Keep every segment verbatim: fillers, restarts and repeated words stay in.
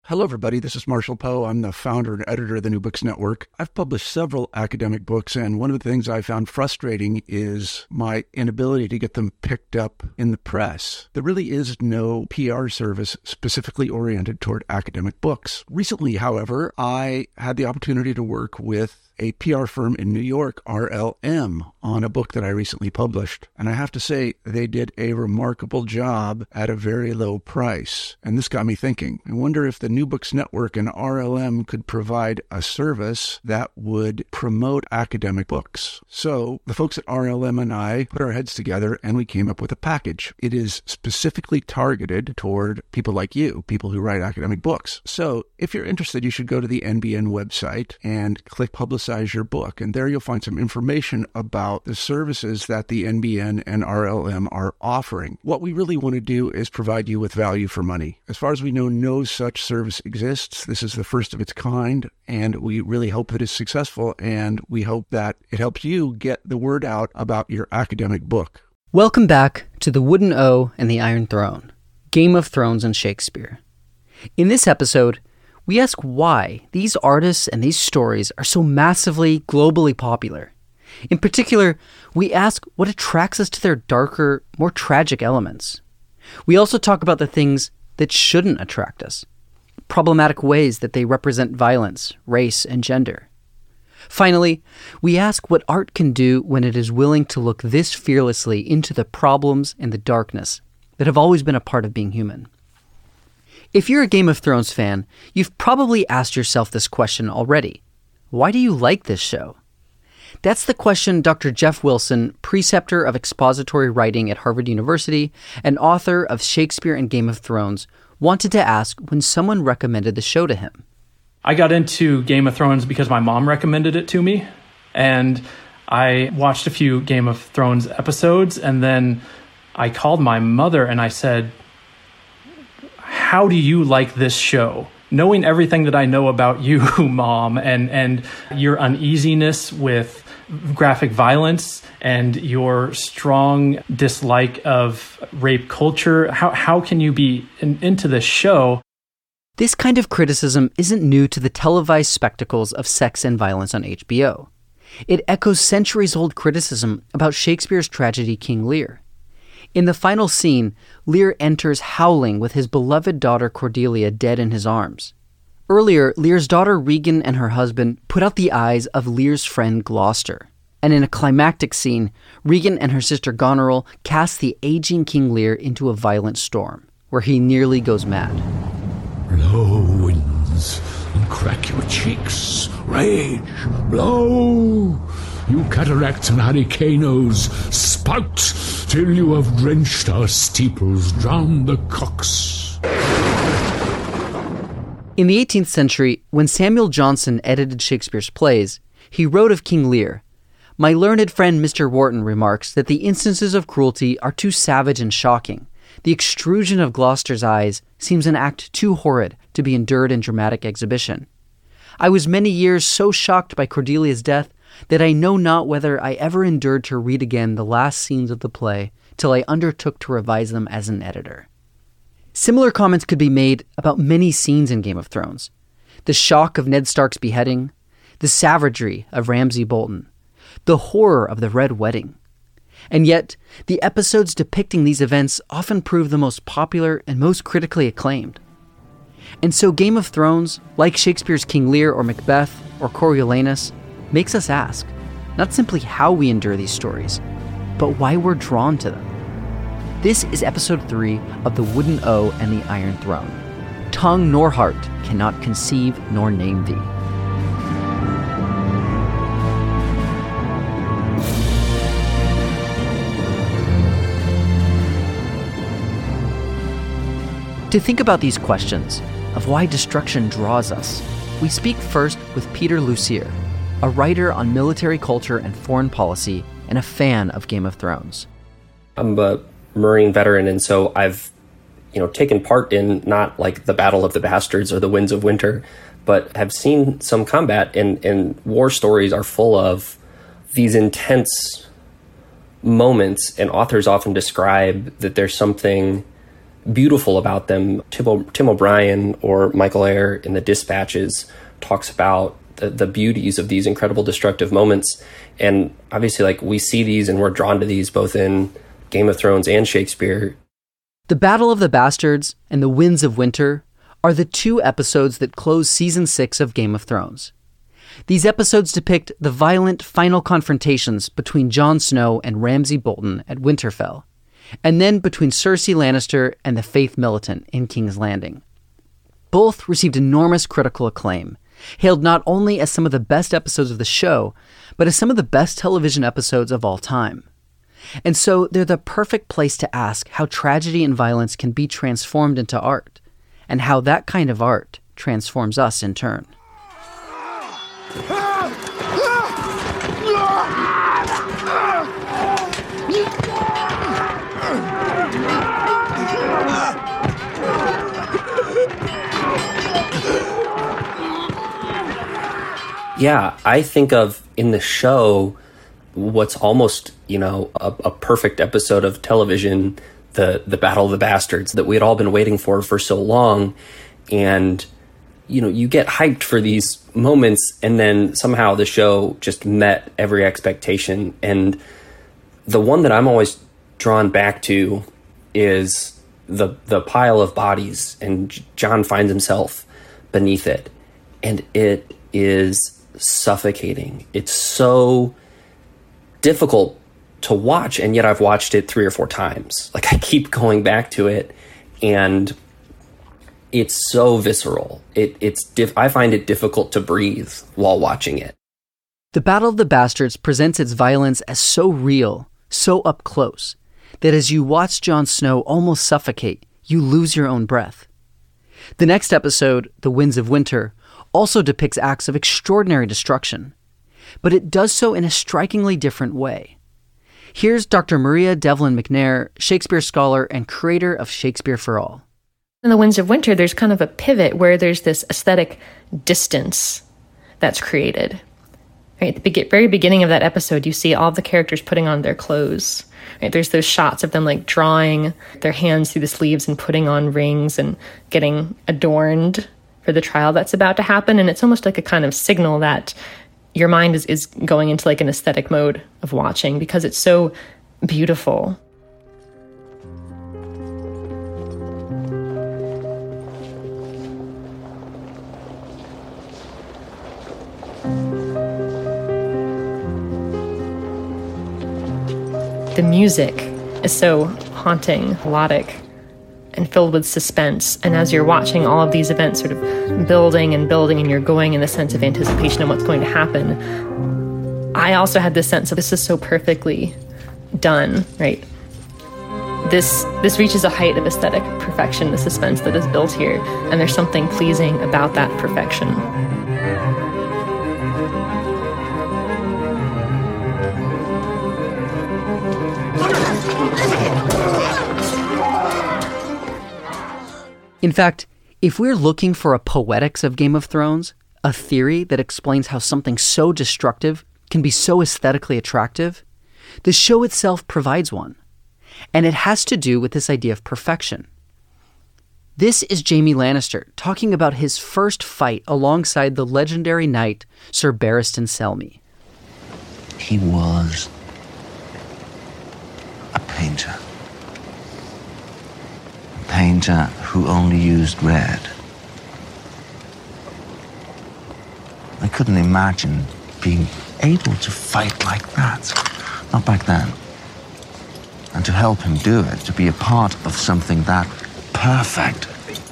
Hello, everybody. This is Marshall Poe. I'm the founder and editor of the New Books Network. I've published several academic books, and one of the things I found frustrating is my inability to get them picked up in the press. There really is no P R service specifically oriented toward academic books. Recently, however, I had the opportunity to work with a P R firm in New York, R L M, on a book that I recently published. And I have to say, they did a remarkable job at a very low price. And this got me thinking. I wonder if the New Books Network and R L M could provide a service that would promote academic books. So the folks at R L M and I put our heads together and we came up with a package. It is specifically targeted toward people like you, people who write academic books. So if you're interested, you should go to the N B N website and click Publicize your book. And there you'll find some information about the services that the N B N and R L M are offering. What we really want to do is provide you with value for money. As far as we know, no such service exists. This is the first of its kind, and we really hope that it's successful, and we hope that it helps you get the word out about your academic book. Welcome back to The Wooden O and the Iron Throne, Game of Thrones and Shakespeare. In this episode, we ask why these artists and these stories are so massively, globally popular. In particular, we ask what attracts us to their darker, more tragic elements. We also talk about the things that shouldn't attract us, problematic ways that they represent violence, race, and gender. Finally, we ask what art can do when it is willing to look this fearlessly into the problems and the darkness that have always been a part of being human. If you're a Game of Thrones fan, you've probably asked yourself this question already. Why do you like this show? That's the question Doctor Jeff Wilson, preceptor of expository writing at Harvard University and author of Shakespeare and Game of Thrones, wanted to ask when someone recommended the show to him. I got into Game of Thrones because my mom recommended it to me, and I watched a few Game of Thrones episodes, and then I called my mother and I said, how do you like this show? Knowing everything that I know about you, Mom, and, and your uneasiness with graphic violence and your strong dislike of rape culture, how, how can you be in, into this show? This kind of criticism isn't new to the televised spectacles of sex and violence on H B O. It echoes centuries-old criticism about Shakespeare's tragedy King Lear. In the final scene, Lear enters howling with his beloved daughter Cordelia dead in his arms. Earlier, Lear's daughter Regan and her husband put out the eyes of Lear's friend Gloucester. And in a climactic scene, Regan and her sister Goneril cast the aging King Lear into a violent storm, where he nearly goes mad. Blow, winds, and crack your cheeks. Rage, blow. You cataracts and hurricanes, spout till you have drenched our steeples, drowned the cocks. In the eighteenth century, when Samuel Johnson edited Shakespeare's plays, he wrote of King Lear, "My learned friend Mister Wharton remarks that the instances of cruelty are too savage and shocking. The extrusion of Gloucester's eyes seems an act too horrid to be endured in dramatic exhibition. I was many years so shocked by Cordelia's death that I know not whether I ever endured to read again the last scenes of the play till I undertook to revise them as an editor." Similar comments could be made about many scenes in Game of Thrones. The shock of Ned Stark's beheading, the savagery of Ramsay Bolton, the horror of the Red Wedding. And yet, the episodes depicting these events often prove the most popular and most critically acclaimed. And so Game of Thrones, like Shakespeare's King Lear or Macbeth or Coriolanus, makes us ask, not simply how we endure these stories, but why we're drawn to them. This is episode three of The Wooden O and the Iron Throne. Tongue nor heart cannot conceive nor name thee. To think about these questions of why destruction draws us, we speak first with Peter Lussier, a writer on military culture and foreign policy and a fan of Game of Thrones. I'm a Marine veteran, and so I've, you know, taken part in not like the Battle of the Bastards or the Winds of Winter, but have seen some combat, and, and war stories are full of these intense moments, and authors often describe that there's something beautiful about them. Tim, o- Tim O'Brien or Michael Eyre in The Dispatches talks about the, the beauties of these incredible destructive moments. And obviously, like, we see these and we're drawn to these both in Game of Thrones and Shakespeare. The Battle of the Bastards and The Winds of Winter are the two episodes that close season six of Game of Thrones. These episodes depict the violent final confrontations between Jon Snow and Ramsay Bolton at Winterfell, and then between Cersei Lannister and the Faith Militant in King's Landing. Both received enormous critical acclaim, hailed not only as some of the best episodes of the show, but as some of the best television episodes of all time. And so they're the perfect place to ask how tragedy and violence can be transformed into art, and how that kind of art transforms us in turn. Yeah, I think of in the show what's almost, you know, a, a perfect episode of television, the the Battle of the Bastards that we had all been waiting for for so long. And, you know, you get hyped for these moments, and then somehow the show just met every expectation. And the one that I'm always drawn back to is the the pile of bodies, and Jon finds himself beneath it. And it is suffocating. It's so difficult to watch, and yet I've watched it three or four times. Like, I keep going back to it, and it's so visceral. It, it's diff- I find it difficult to breathe while watching it. The Battle of the Bastards presents its violence as so real, so up close, that as you watch Jon Snow almost suffocate, you lose your own breath. The next episode, The Winds of Winter, also depicts acts of extraordinary destruction, but it does so in a strikingly different way. Here's Doctor Maria Devlin McNair, Shakespeare scholar and creator of Shakespeare for All. In The Winds of Winter, there's kind of a pivot where there's this aesthetic distance that's created. Right, at the be- very beginning of that episode, you see all the characters putting on their clothes. Right, there's those shots of them like drawing their hands through the sleeves and putting on rings and getting adorned for the trial that's about to happen. And it's almost like a kind of signal that your mind is, is going into like an aesthetic mode of watching because it's so beautiful. The music is so haunting, melodic, and filled with suspense. And as you're watching all of these events sort of building and building, and you're going in the sense of anticipation of what's going to happen, I also had this sense of this is so perfectly done, right? This this reaches a height of aesthetic perfection, the suspense that is built here, and there's something pleasing about that perfection. In fact, if we're looking for a poetics of Game of Thrones, a theory that explains how something so destructive can be so aesthetically attractive, the show itself provides one. And it has to do with this idea of perfection. This is Jaime Lannister talking about his first fight alongside the legendary knight Sir Barristan Selmy. He was a painter. Painter who only used red. I couldn't imagine being able to fight like that. Not back then. And to help him do it, to be a part of something that perfect.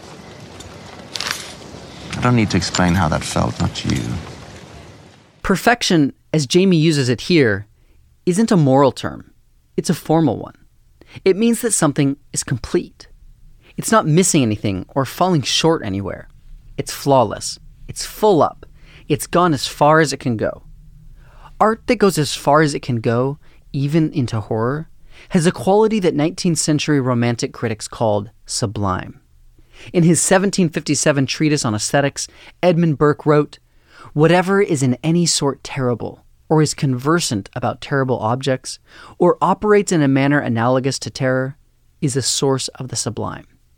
I don't need to explain how that felt, not you. Perfection, as Jaime uses it here, isn't a moral term. It's a formal one. It means that something is complete. It's not missing anything or falling short anywhere. It's flawless. It's full up. It's gone as far as it can go. Art that goes as far as it can go, even into horror, has a quality that nineteenth century Romantic critics called sublime. In his seventeen fifty-seven treatise on aesthetics, Edmund Burke wrote, "Whatever is in any sort terrible, or is conversant about terrible objects, or operates in a manner analogous to terror, is a source of the sublime."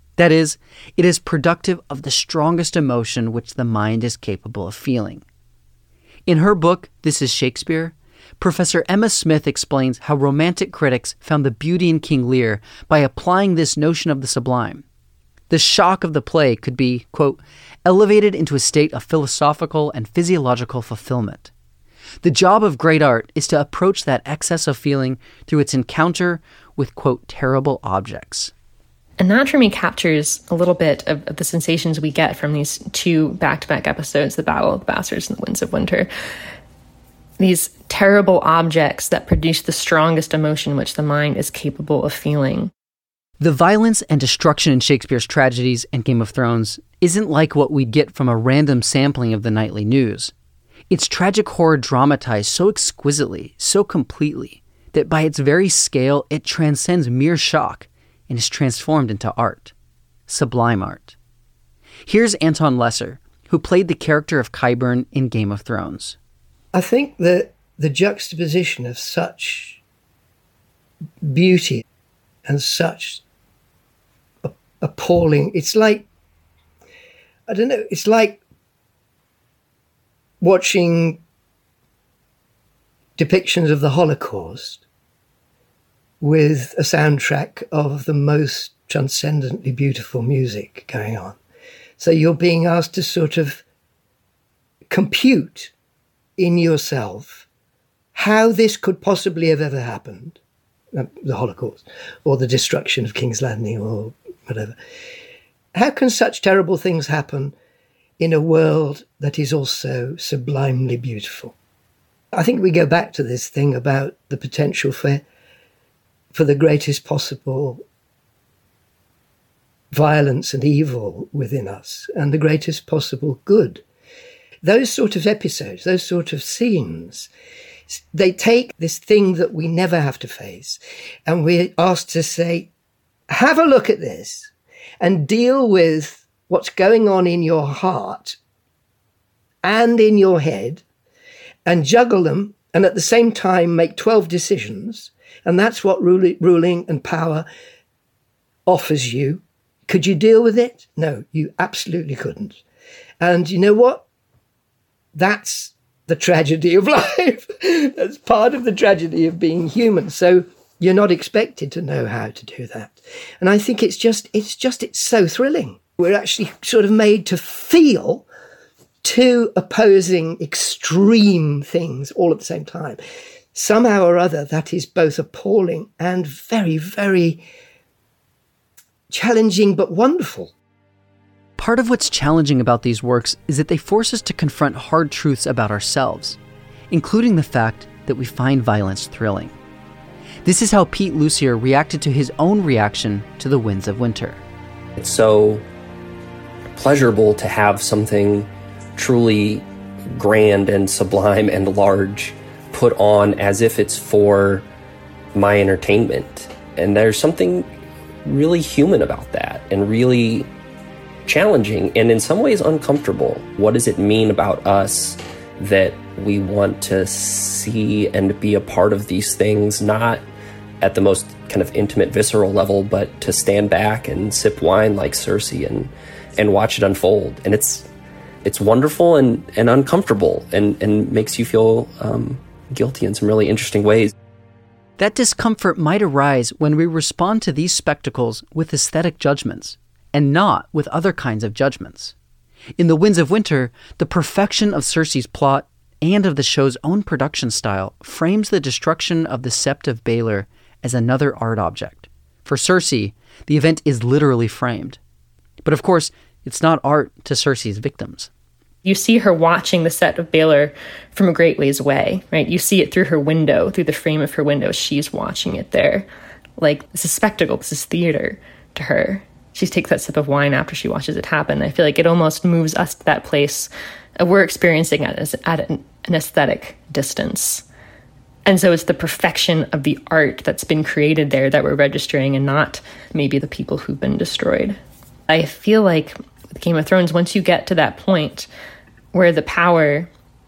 That is, it is productive of the strongest emotion which the mind is capable of feeling. In her book, This is Shakespeare, Professor Emma Smith explains how Romantic critics found the beauty in King Lear by applying this notion of the sublime. The shock of the play could be, quote, elevated into a state of philosophical and physiological fulfillment. The job of great art is to approach that excess of feeling through its encounter with, quote, terrible objects. And that for me captures a little bit of, of the sensations we get from these two back-to-back episodes, The Battle of the Bastards and The Winds of Winter. These terrible objects that produce the strongest emotion which the mind is capable of feeling. The violence and destruction in Shakespeare's tragedies and Game of Thrones isn't like what we'd get from a random sampling of the nightly news. It's tragic horror dramatized so exquisitely, so completely, that by its very scale, it transcends mere shock and is transformed into art. Sublime art. Here's Anton Lesser, who played the character of Qyburn in Game of Thrones. I think that the juxtaposition of such beauty and such appalling, it's like, I don't know, it's like watching depictions of the Holocaust with a soundtrack of the most transcendently beautiful music going on. So you're being asked to sort of compute in yourself how this could possibly have ever happened, the Holocaust, or the destruction of King's Landing, or whatever. How can such terrible things happen in a world that is also sublimely beautiful? I think we go back to this thing about the potential for for the greatest possible violence and evil within us and the greatest possible good. Those sort of episodes, those sort of scenes, they take this thing that we never have to face, and we're asked to say, have a look at this and deal with what's going on in your heart and in your head and juggle them, and at the same time make twelve decisions. And that's what ruling and power offers you. Could you deal with it? No, you absolutely couldn't. And you know what? That's the tragedy of life. That's part of the tragedy of being human. So you're not expected to know how to do that. And I think it's just, it's just, it's so thrilling. We're actually sort of made to feel two opposing extreme things all at the same time. Somehow or other, that is both appalling and very, very challenging but wonderful. Part of what's challenging about these works is that they force us to confront hard truths about ourselves, including the fact that we find violence thrilling. This is how Pete Lucier reacted to his own reaction to The Winds of Winter. It's so pleasurable to have something truly grand and sublime and large put on as if it's for my entertainment. And there's something really human about that, and really challenging, and in some ways uncomfortable. What does it mean about us that we want to see and be a part of these things, not at the most kind of intimate, visceral level, but to stand back and sip wine like Cersei and and watch it unfold? And it's it's wonderful and, and uncomfortable, and, and makes you feel um, guilty in some really interesting ways. That discomfort might arise when we respond to these spectacles with aesthetic judgments, and not with other kinds of judgments. In The Winds of Winter, the perfection of Cersei's plot and of the show's own production style frames the destruction of the Sept of Baelor as another art object. For Cersei, the event is literally framed. But of course, it's not art to Cersei's victims. You see her watching the Sept of Baelor from a great ways away, right? You see it through her window, through the frame of her window. She's watching it there. Like, this is spectacle, this is theater to her. She takes that sip of wine after she watches it happen. I feel like it almost moves us to that place of we're experiencing it as, at an, an aesthetic distance. And so it's the perfection of the art that's been created there that we're registering, and not maybe the people who've been destroyed. I feel like with Game of Thrones, once you get to that point where the power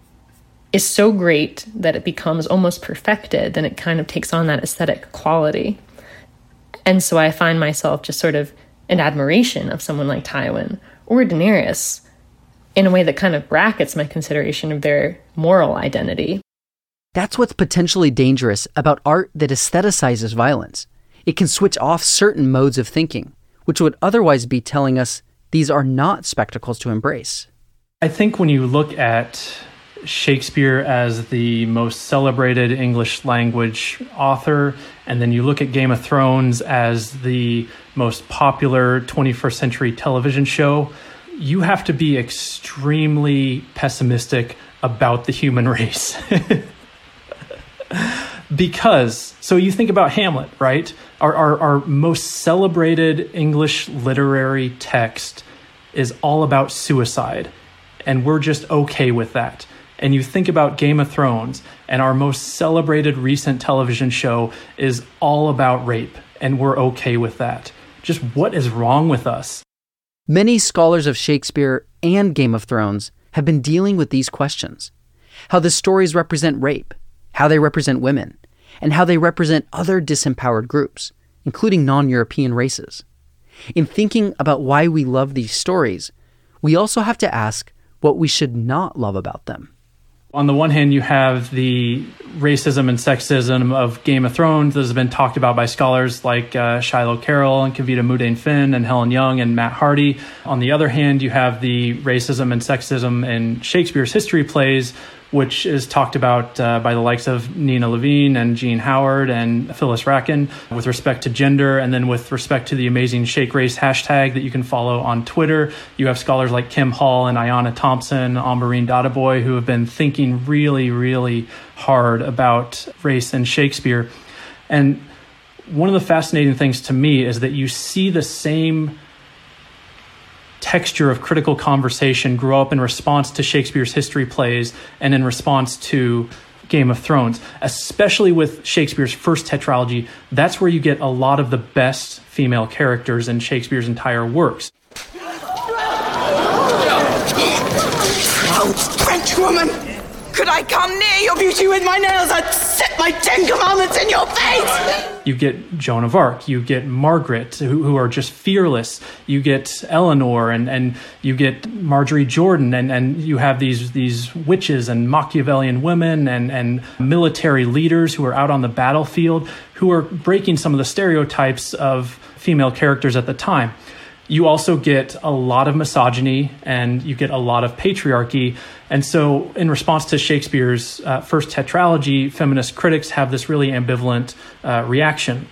is so great that it becomes almost perfected, then it kind of takes on that aesthetic quality. And so I find myself just sort of and admiration of someone like Tywin or Daenerys in a way that kind of brackets my consideration of their moral identity. That's what's potentially dangerous about art that aestheticizes violence. It can switch off certain modes of thinking, which would otherwise be telling us these are not spectacles to embrace. I think when you look at Shakespeare as the most celebrated English language author, and then you look at Game of Thrones as the most popular twenty-first century television show, you have to be extremely pessimistic about the human race. Because, so you think about Hamlet, right? Our, our, our most celebrated English literary text is all about suicide, and we're just okay with that. And you think about Game of Thrones, and our most celebrated recent television show is all about rape, and we're okay with that. Just what is wrong with us? Many scholars of Shakespeare and Game of Thrones have been dealing with these questions. How the stories represent rape, how they represent women, and how they represent other disempowered groups, including non-European races. In thinking about why we love these stories, we also have to ask what we should not love about them. On the one hand, you have the racism and sexism of Game of Thrones. This has been talked about by scholars like uh, Shiloh Carroll and Kavita Moudane Finn and Helen Young and Matt Hardy. On the other hand, you have the racism and sexism in Shakespeare's history plays, which is talked about uh, by the likes of Nina Levine and Jean Howard and Phyllis Racken with respect to gender. And then with respect to the amazing Shake Race hashtag that you can follow on Twitter, you have scholars like Kim Hall and Ayanna Thompson, Ambereen Dadaboy, who have been thinking really, really hard about race and Shakespeare. And one of the fascinating things to me is that you see the same texture of critical conversation grow up in response to Shakespeare's history plays and in response to Game of Thrones, especially with Shakespeare's first tetralogy. That's where you get a lot of the best female characters in Shakespeare's entire works. Oh, French woman! Could I come near your beauty with my nails? I'd set my Ten Commandments in your face! You get Joan of Arc, you get Margaret, who, who are just fearless. You get Eleanor, and, and you get Marjorie Jordan, and, and you have these these witches and Machiavellian women and, and military leaders who are out on the battlefield, who are breaking some of the stereotypes of female characters at the time. You also get a lot of misogyny, and you get a lot of patriarchy. And so in response to Shakespeare's uh, first tetralogy, feminist critics have this really ambivalent uh, reaction.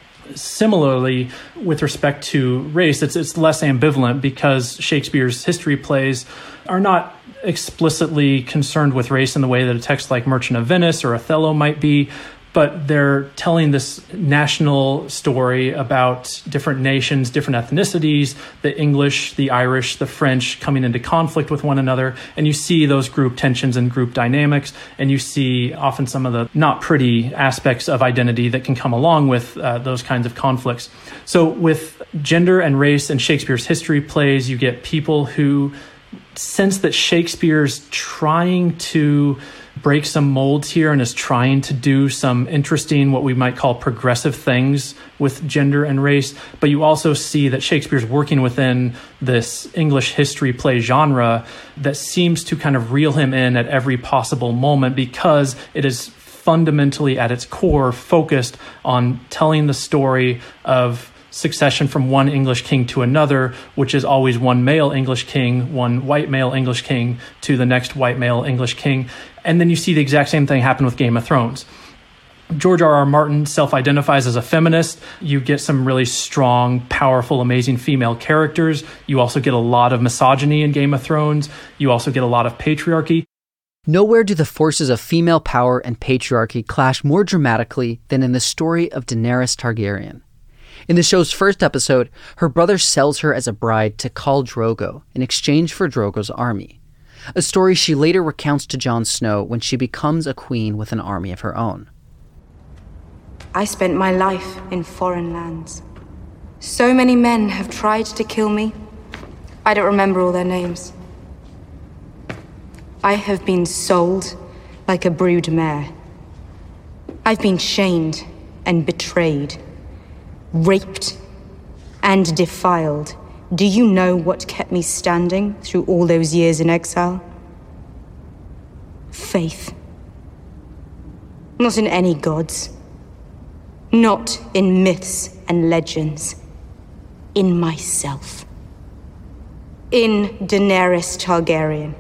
Similarly, with respect to race, it's, it's less ambivalent because Shakespeare's history plays are not explicitly concerned with race in the way that a text like Merchant of Venice or Othello might be, but they're telling this national story about different nations, different ethnicities, the English, the Irish, the French coming into conflict with one another. And you see those group tensions and group dynamics, and you see often some of the not pretty aspects of identity that can come along with uh, those kinds of conflicts. So with gender and race and Shakespeare's history plays, you get people who sense that Shakespeare's trying to break some molds here and is trying to do some interesting, what we might call progressive things with gender and race. But you also see that Shakespeare's working within this English history play genre that seems to kind of reel him in at every possible moment, because it is fundamentally at its core focused on telling the story of succession from one English king to another, which is always one male English king, one white male English king to the next white male English king. And then you see the exact same thing happen with Game of Thrones. George R. R. Martin self-identifies as a feminist. You get some really strong, powerful, amazing female characters. You also get a lot of misogyny in Game of Thrones. You also get a lot of patriarchy. Nowhere do the forces of female power and patriarchy clash more dramatically than in the story of Daenerys Targaryen. In the show's first episode, her brother sells her as a bride to Khal Drogo in exchange for Drogo's army, a story she later recounts to Jon Snow when she becomes a queen with an army of her own. I spent my life in foreign lands. So many men have tried to kill me. I don't remember all their names. I have been sold like a brood mare. I've been shamed and betrayed, raped and defiled. Do you know what kept me standing through all those years in exile? Faith. Not in any gods. Not in myths and legends. In myself. In Daenerys Targaryen.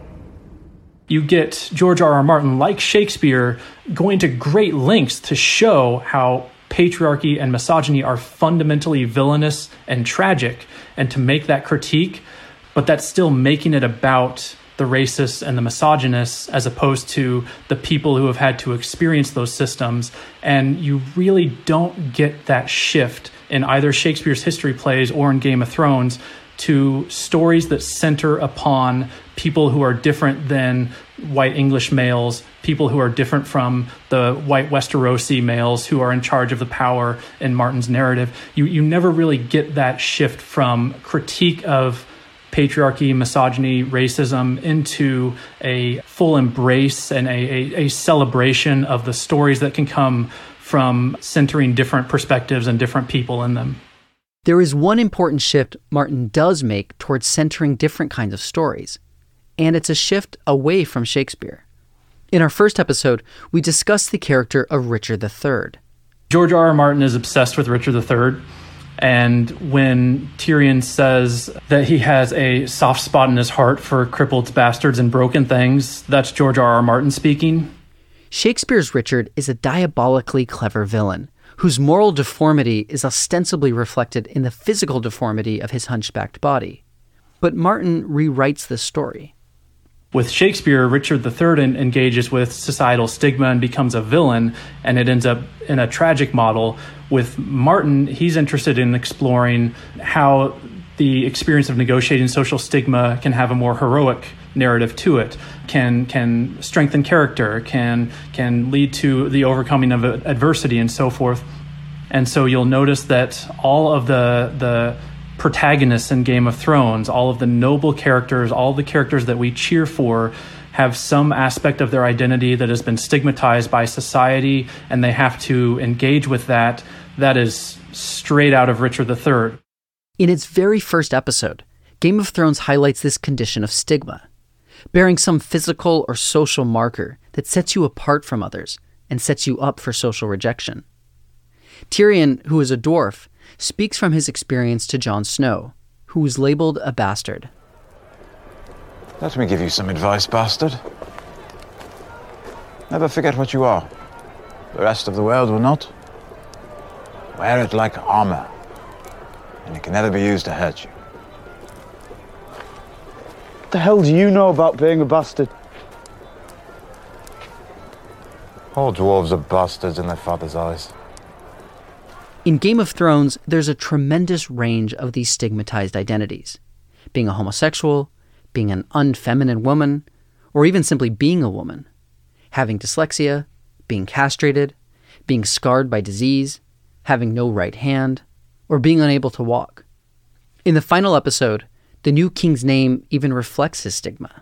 You get George R. R. Martin, like Shakespeare, going to great lengths to show how patriarchy and misogyny are fundamentally villainous and tragic, and to make that critique, but that's still making it about the racists and the misogynists as opposed to the people who have had to experience those systems. And you really don't get that shift in either Shakespeare's history plays or in Game of Thrones to stories that center upon people who are different than white English males, people who are different from the white Westerosi males who are in charge of the power in Martin's narrative. You you never really get that shift from critique of patriarchy, misogyny, racism into a full embrace and a, a, a celebration of the stories that can come from centering different perspectives and different people in them. There is one important shift Martin does make towards centering different kinds of stories, and it's a shift away from Shakespeare. In our first episode, we discussed the character of Richard the Third. George R. R. Martin is obsessed with Richard the Third, and when Tyrion says that he has a soft spot in his heart for crippled bastards and broken things, that's George R. R. Martin speaking. Shakespeare's Richard is a diabolically clever villain, whose moral deformity is ostensibly reflected in the physical deformity of his hunchbacked body. But Martin rewrites this story. With Shakespeare, Richard the Third engages with societal stigma and becomes a villain, and it ends up in a tragic model. With Martin, he's interested in exploring how the experience of negotiating social stigma can have a more heroic narrative to it, can can strengthen character, can can lead to the overcoming of adversity and so forth. And so you'll notice that all of the the protagonists in Game of Thrones, all of the noble characters, all the characters that we cheer for, have some aspect of their identity that has been stigmatized by society, and they have to engage with that. That is straight out of Richard the Third. In its very first episode, Game of Thrones highlights this condition of stigma, bearing some physical or social marker that sets you apart from others and sets you up for social rejection. Tyrion, who is a dwarf, speaks from his experience to Jon Snow, who was labeled a bastard. Let me give you some advice, bastard. Never forget what you are. The rest of the world will not. Wear it like armor, and it can never be used to hurt you. What the hell do you know about being a bastard? All dwarves are bastards in their father's eyes. In Game of Thrones, there's a tremendous range of these stigmatized identities. Being a homosexual, being an unfeminine woman, or even simply being a woman. Having dyslexia, being castrated, being scarred by disease, having no right hand, or being unable to walk. In the final episode, the new king's name even reflects his stigma.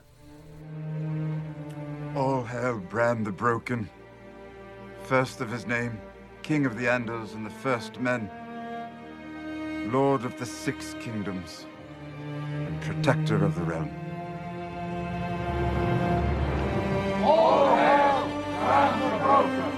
All hail Bran the Broken, first of his name, King of the Andals and the First Men, Lord of the Six Kingdoms, and Protector of the Realm. All hail Bran the Broken!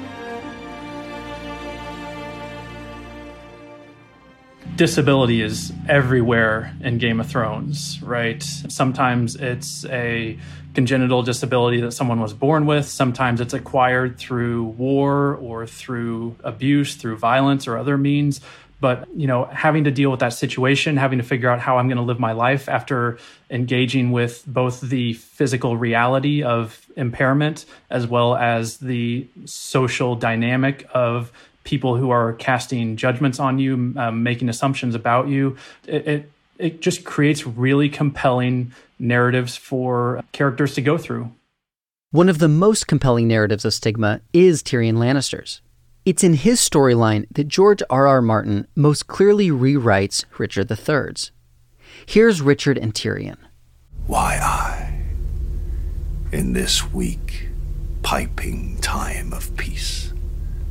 Disability is everywhere in Game of Thrones, right? Sometimes it's a congenital disability that someone was born with. Sometimes it's acquired through war or through abuse, through violence or other means. But, you know, having to deal with that situation, having to figure out how I'm going to live my life after engaging with both the physical reality of impairment as well as the social dynamic of people who are casting judgments on you, um, making assumptions about you. It, it it just creates really compelling narratives for characters to go through. One of the most compelling narratives of stigma is Tyrion Lannister's. It's in his storyline that George R. R. Martin most clearly rewrites Richard the Third's. Here's Richard and Tyrion. Why I, in this weak, piping time of peace,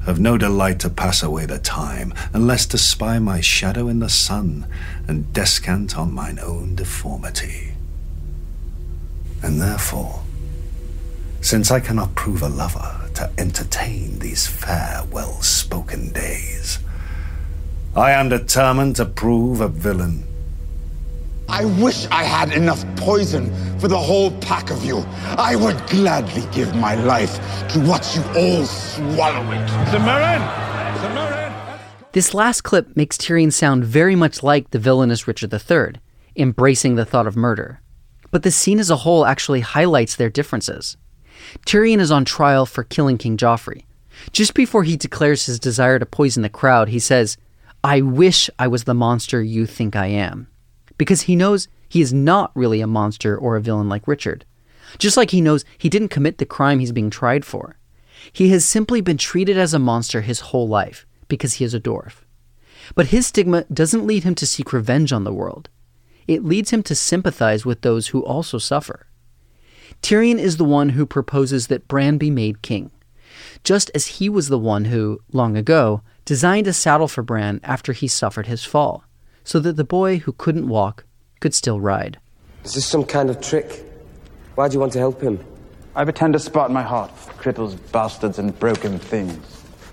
have no delight to pass away the time, unless to spy my shadow in the sun, and descant on mine own deformity. And therefore, since I cannot prove a lover to entertain these fair, well-spoken days, I am determined to prove a villain. I wish I had enough poison for the whole pack of you. I would gladly give my life to watch you all swallow it. Sir Meryn! Sir Meryn! This last clip makes Tyrion sound very much like the villainous Richard the Third, embracing the thought of murder. But the scene as a whole actually highlights their differences. Tyrion is on trial for killing King Joffrey. Just before he declares his desire to poison the crowd, he says, "I wish I was the monster you think I am." Because he knows he is not really a monster or a villain like Richard. Just like he knows he didn't commit the crime he's being tried for. He has simply been treated as a monster his whole life, because he is a dwarf. But his stigma doesn't lead him to seek revenge on the world. It leads him to sympathize with those who also suffer. Tyrion is the one who proposes that Bran be made king, just as he was the one who, long ago, designed a saddle for Bran after he suffered his fall, so that the boy who couldn't walk could still ride. Is this some kind of trick? Why do you want to help him? I have a tender spot in my heart for cripples, bastards, and broken things.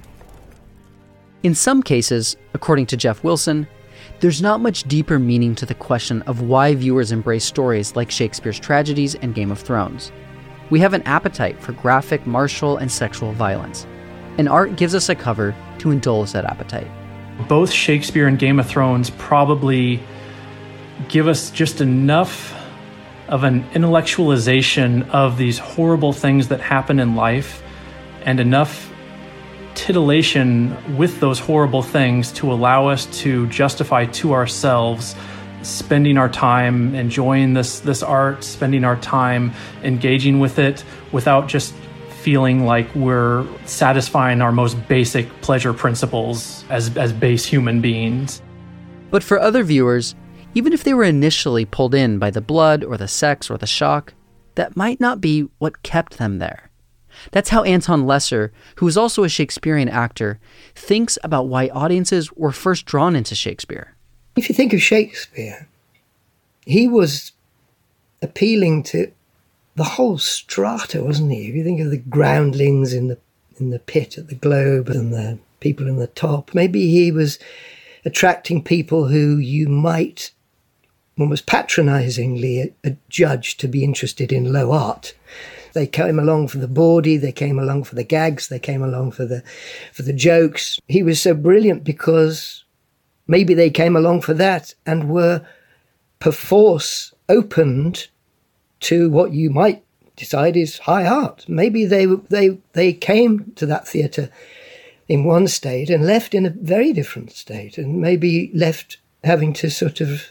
In some cases, according to Jeff Wilson, there's not much deeper meaning to the question of why viewers embrace stories like Shakespeare's tragedies and Game of Thrones. We have an appetite for graphic, martial, and sexual violence, and art gives us a cover to indulge that appetite. Both Shakespeare and Game of Thrones probably give us just enough of an intellectualization of these horrible things that happen in life, and enough titillation with those horrible things to allow us to justify to ourselves spending our time enjoying this this art, spending our time engaging with it without just feeling like we're satisfying our most basic pleasure principles as, as base human beings. But for other viewers, even if they were initially pulled in by the blood or the sex or the shock, that might not be what kept them there. That's how Anton Lesser, who is also a Shakespearean actor, thinks about why audiences were first drawn into Shakespeare. If you think of Shakespeare, he was appealing to the whole strata, wasn't he? If you think of the groundlings in the in the pit at the Globe and the people in the top, maybe he was attracting people who you might almost patronizingly judge to be interested in low art. They came along for the bawdy, they came along for the gags, they came along for the for the jokes. He was so brilliant because maybe they came along for that and were perforce opened to what you might decide is high art. Maybe they they they came to that theatre in one state and left in a very different state, and maybe left having to sort of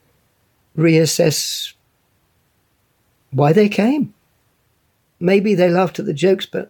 reassess why they came. Maybe they laughed at the jokes, but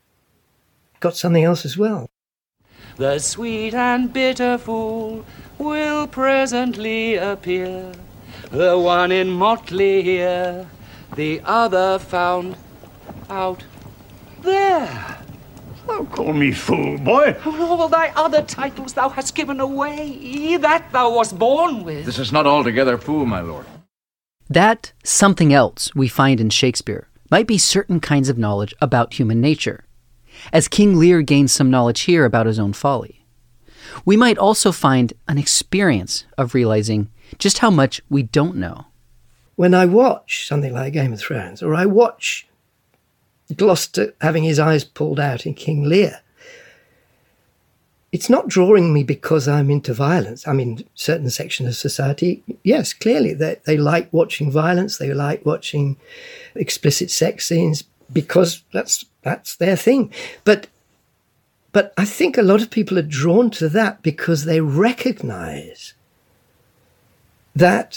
got something else as well. The sweet and bitter fool will presently appear, the one in motley here, the other found out there. Don't call me fool, boy. All thy other titles thou hast given away, that thou wast born with. This is not altogether fool, my lord. That something else we find in Shakespeare might be certain kinds of knowledge about human nature, as King Lear gains some knowledge here about his own folly. We might also find an experience of realizing just how much we don't know. When I watch something like Game of Thrones, or I watch Gloucester having his eyes pulled out in King Lear, it's not drawing me because I'm into violence. I mean, certain sections of society, yes, clearly, they, they like watching violence, they like watching explicit sex scenes because that's that's their thing. But but I think a lot of people are drawn to that because they recognize that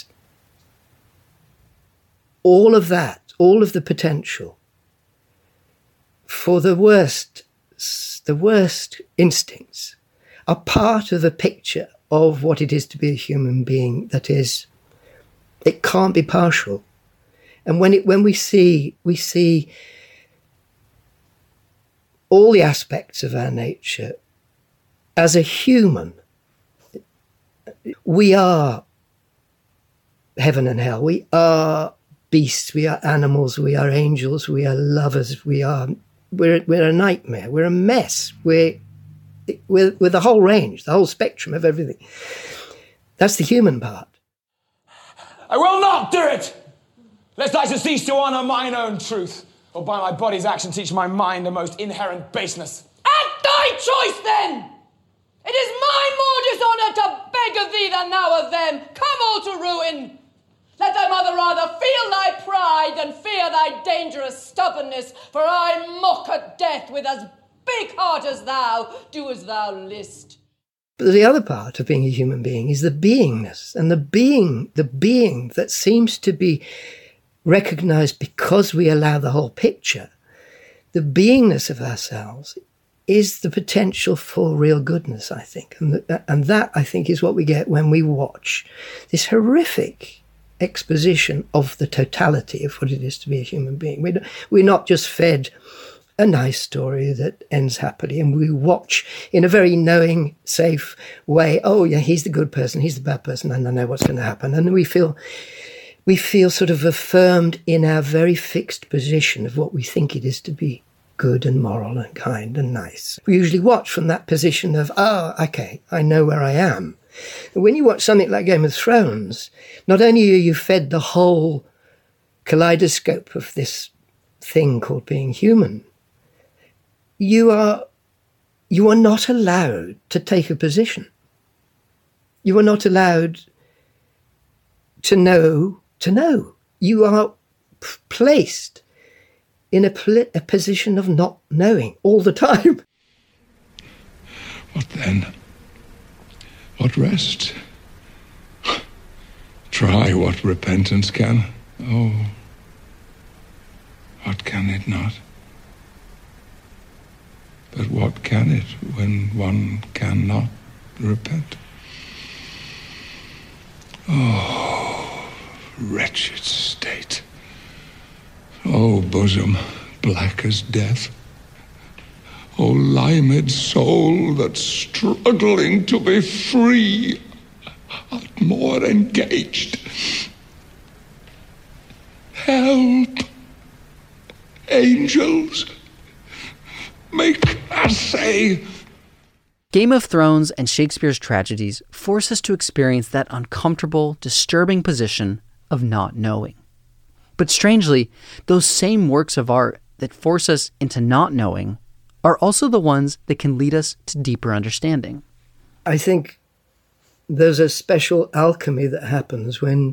all of that, all of the potential for the worst, the worst instincts are part of a picture of what it is to be a human being. That is, it can't be partial. And when it, when we see, we see all the aspects of our nature as a human, we are heaven and hell. We are beasts, we are animals, we are angels, we are lovers, we are, we're, we're a nightmare, we're a mess, we're, we're, we're the whole range, the whole spectrum of everything. That's the human part. I will not do it, lest I should cease to honour mine own truth, or by my body's action teach my mind the most inherent baseness. At thy choice, then! It is my more dishonour to beg of thee than thou of them. Come all to ruin! Let thy mother rather feel thy pride than fear thy dangerous stubbornness, for I mock at death with as big heart as thou. Do as thou list. But the other part of being a human being is the beingness, and the being, the being that seems to be recognised because we allow the whole picture. The beingness of ourselves is the potential for real goodness, I think. And, th- and that, I think, is what we get when we watch this horrific exposition of the totality of what it is to be a human being. We're, we're not just fed a nice story that ends happily, and we watch in a very knowing, safe way, oh yeah, he's the good person, he's the bad person, and I know what's going to happen. And we feel we feel sort of affirmed in our very fixed position of what we think it is to be good and moral and kind and nice. We usually watch from that position of, oh, okay, I know where I am. And when you watch something like Game of Thrones, not only are you fed the whole kaleidoscope of this thing called being human, you are you are not allowed to take a position. You are not allowed to know to know. You are p- placed in a, pl- a position of not knowing all the time. What then? What rest? Try what repentance can. Oh, what can it not? But what can it when one cannot repent? Oh, wretched state. Oh, bosom black as death. Oh, limed soul that's struggling to be free, art more engaged. Help, angels, make assay. Game of Thrones and Shakespeare's tragedies force us to experience that uncomfortable, disturbing position of not knowing. But strangely, those same works of art that force us into not knowing are also the ones that can lead us to deeper understanding. I think there's a special alchemy that happens when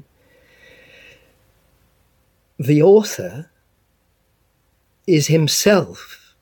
the author is himself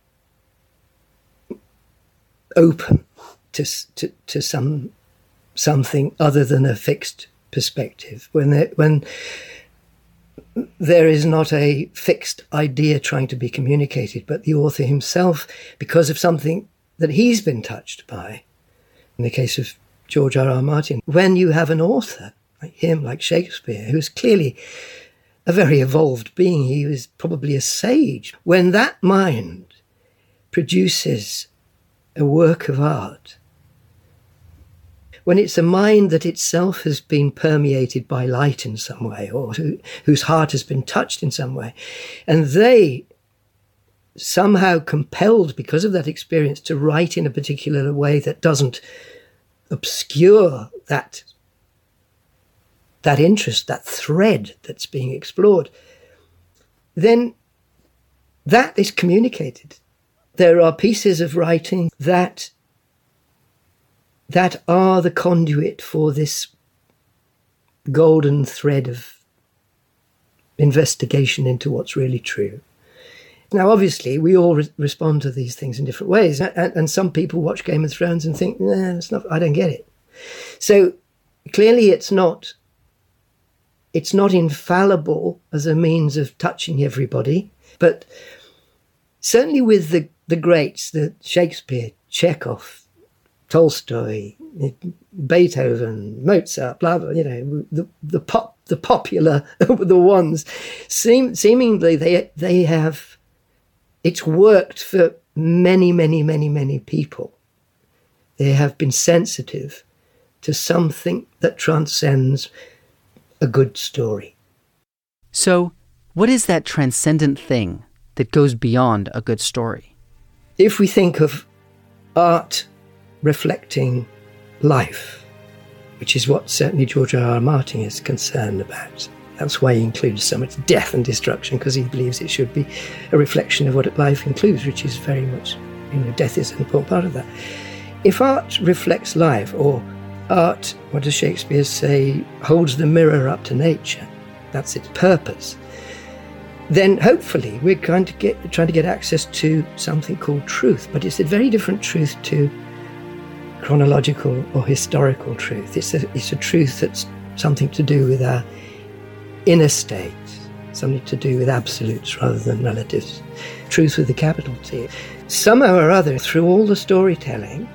open to to, to some something other than a fixed perspective. When there, when there is not a fixed idea trying to be communicated, but the author himself, because of something that he's been touched by, in the case of George R. R. Martin, when you have an author like him, like Shakespeare, who's clearly a very evolved being, he was probably a sage, when that mind produces a work of art, when it's a mind that itself has been permeated by light in some way, or who, whose heart has been touched in some way, and they somehow compelled because of that experience to write in a particular way that doesn't obscure that, that interest, that thread that's being explored, then that is communicated. There are pieces of writing that that are the conduit for this golden thread of investigation into what's really true. Now, obviously, we all re- respond to these things in different ways, and, and some people watch Game of Thrones and think, nah, it's not, I don't get it. So clearly it's not, it's not infallible as a means of touching everybody, but certainly with the, the greats, the Shakespeare, Chekhov, Tolstoy, Beethoven, Mozart, blah blah. You know, the the pop, the popular, the ones. Seem seemingly they they have. It's worked for many, many, many, many people, They have been sensitive to something that transcends a good story. So, what is that transcendent thing that goes beyond a good story? If we think of art reflecting life, which is what certainly George R. R. Martin is concerned about. That's why he includes so much death and destruction, because he believes it should be a reflection of what life includes, which is very much, you know, death is an important part of that. If art reflects life, or art, what does Shakespeare say, holds the mirror up to nature, that's its purpose, then hopefully we're going to get, trying to get access to something called truth. But it's a very different truth to chronological or historical truth. It's a, it's a truth that's something to do with our inner state, something to do with absolutes rather than relatives. Truth with a capital T. Somehow or other, through all the storytelling,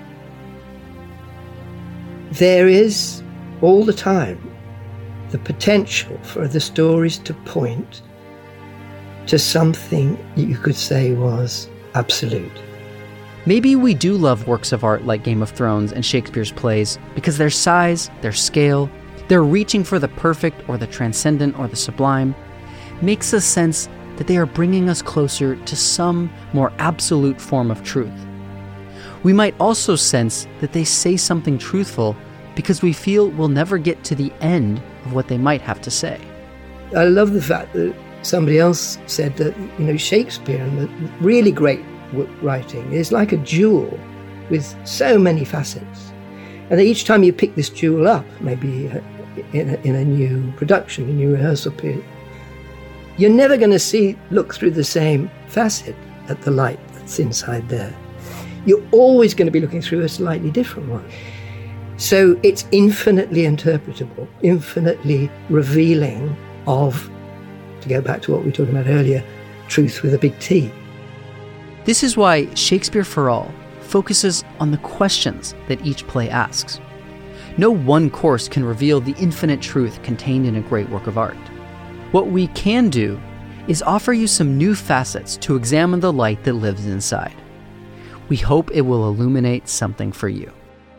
there is all the time the potential for the stories to point to something you could say was absolute. Maybe we do love works of art like Game of Thrones and Shakespeare's plays because their size, their scale, their reaching for the perfect or the transcendent or the sublime makes us sense that they are bringing us closer to some more absolute form of truth. We might also sense that they say something truthful because we feel we'll never get to the end of what they might have to say. I love the fact that somebody else said that, you know, Shakespeare and the really great writing is like a jewel with so many facets. And that each time you pick this jewel up, maybe in a, in a new production, a new rehearsal period, you're never going to see, look through the same facet at the light that's inside there. You're always going to be looking through a slightly different one. So it's infinitely interpretable, infinitely revealing of, to go back to what we were talking about earlier, truth with a big T. This is why Shakespeare for All focuses on the questions that each play asks. No one course can reveal the infinite truth contained in a great work of art. What we can do is offer you some new facets to examine the light that lives inside. We hope it will illuminate something for you.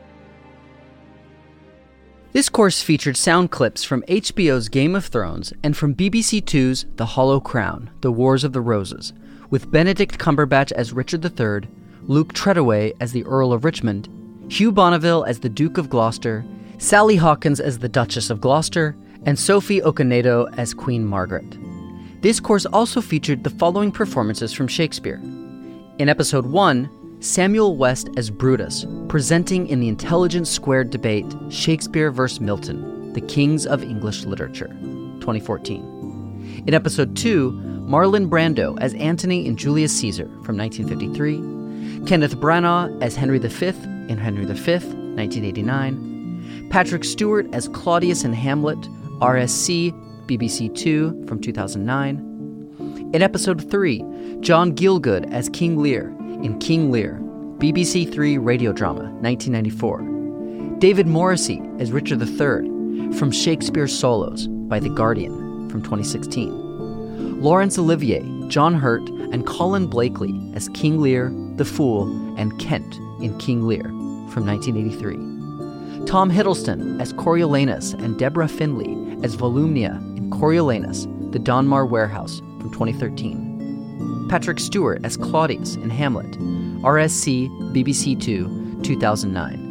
This course featured sound clips from H B O's Game of Thrones and from B B C Two's The Hollow Crown, The Wars of the Roses, with Benedict Cumberbatch as Richard the Third, Luke Treadaway as the Earl of Richmond, Hugh Bonneville as the Duke of Gloucester, Sally Hawkins as the Duchess of Gloucester, and Sophie Okonedo as Queen Margaret. This course also featured the following performances from Shakespeare. In Episode one, Samuel West as Brutus, presenting in the Intelligence Squared debate Shakespeare versus Milton, The Kings of English Literature, twenty fourteen. In Episode two, Marlon Brando as Antony in Julius Caesar from nineteen fifty-three, Kenneth Branagh as Henry the Fifth in Henry the Fifth, nineteen eighty-nine, Patrick Stewart as Claudius in Hamlet, R S C, B B C Two from two thousand nine. In Episode three, John Gielgud as King Lear in King Lear, B B C Three radio drama, nineteen ninety-four. David Morrissey as Richard the Third from Shakespeare Solos by The Guardian from twenty sixteen. Laurence Olivier, John Hurt, and Colin Blakely as King Lear, the Fool, and Kent in King Lear from nineteen eighty-three. Tom Hiddleston as Coriolanus and Deborah Finley as Volumnia in Coriolanus, the Donmar Warehouse from twenty thirteen. Patrick Stewart as Claudius in Hamlet, R S C, B B C Two, two thousand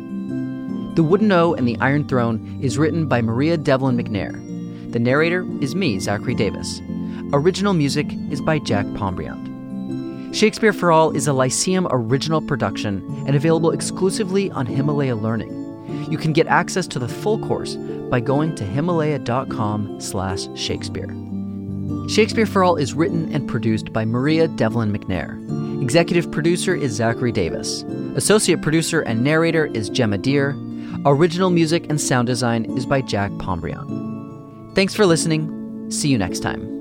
nine. The Wooden O and the Iron Throne is written by Maria Devlin McNair. The narrator is me, Zachary Davis. Original music is by Jack Pombriand. Shakespeare for All is a Lyceum original production and available exclusively on Himalaya Learning. You can get access to the full course by going to himalaya.com slash Shakespeare. Shakespeare for All is written and produced by Maria Devlin McNair. Executive producer is Zachary Davis. Associate producer and narrator is Gemma Deer. Original music and sound design is by Jack Pombriand. Thanks for listening. See you next time.